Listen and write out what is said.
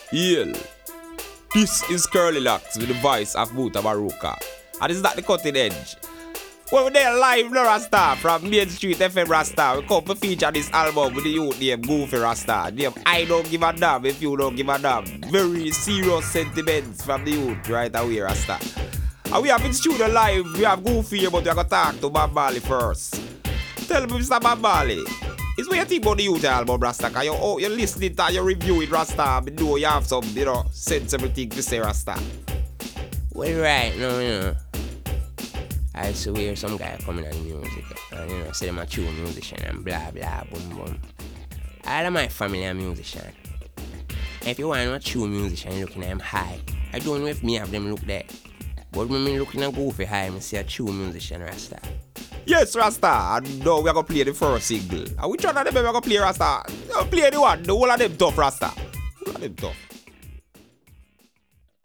Yale. This is Curly Locks with the voice of Buta Baruka. And this is not the cutting edge. Well, we're there live now, Rasta, from Main Street FM Rasta. We come to feature this album with the youth name Goofy Rasta. Name I Don't Give a Damn If You Don't Give a Damn. Very serious sentiments from the youth right away, Rasta. And we have in studio live, we have Goofy here, but we are going to talk to Bob Marley first. Tell me, Mr. Bob Marley, is what you think about the youth album, Rasta? Because you're listening to your review it, Rasta. I know you have some, sensible things to say, Rasta. Well, right now, I used to hear some guy coming on the music and, say I'm a true musician and blah, blah, boom, boom. All of my family are musician. If you want a true musician, you're looking at them high. I don't know if me have them look there. But when me looking at Goofy high, I see a true musician, Rasta. Yes, Rasta. And now we're going to play the first single. And which one of them we're going to play, Rasta? Play the one. The whole of them tough, Rasta. Whole of them tough.